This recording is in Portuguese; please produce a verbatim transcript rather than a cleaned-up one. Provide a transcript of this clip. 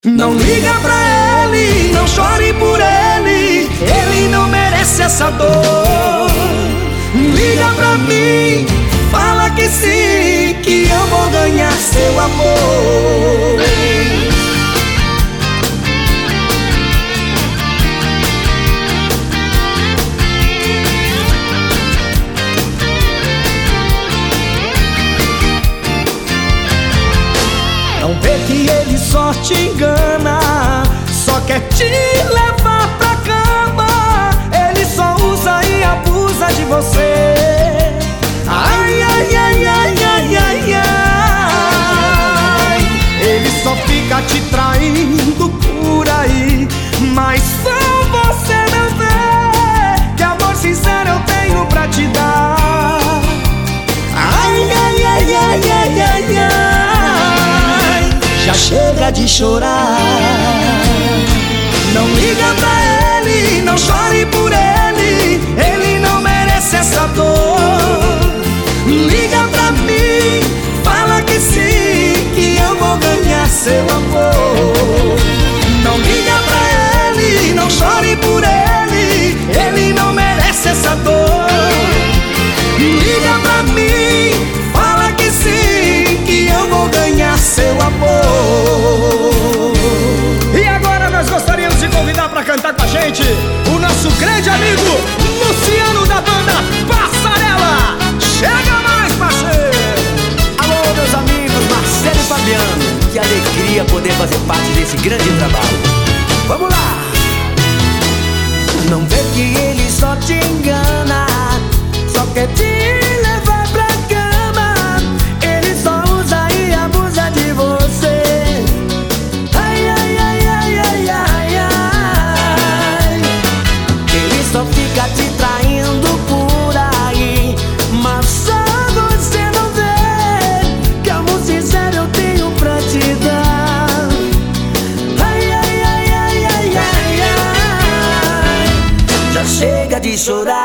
Não liga pra ele, não chore por ele, ele não merece essa dor. Liga pra mim, fala que sim, que eu vou ganhar seu amor. Não vê que ele só te engana, só quer te levar pra cama. Ele só usa e abusa de você. Ai, ai, ai, ai, ai, ai, ai. Ele só fica te traindo por aí, mas só você não vê que amor sincero eu tenho pra te dar. Ai, ai, ai, ai, ai, ai, ai. Já chega de chorar. Não liga pra ele, não chore por ele, ele não merece essa dor. Liga pra mim, fala que sim, que eu vou ganhar seu amor. Não liga pra ele, não chore por ele, ele não merece essa dor. Liga pra mim, fala que sim, que eu vou ganhar seu amor. E agora nós gostaríamos de convidar para cantar com a gente o nosso grande amigo Luciano, da banda Passarela. Chega mais, parceiro! Alô, meus amigos Marcelo e Fabiano, que alegria poder fazer parte desse grande trabalho. Vamos lá! Não vê que ele só te engana, só quer te levar pra cama. Ele só usa e abusa de você. Ai, ai, ai, ai, ai, ai, ai. Ele só fica te traindo por aí, mas só você não vê que amor sincero eu tenho pra te dar. Ai, ai, ai, ai, ai, ai, ai. Já chega de chorar.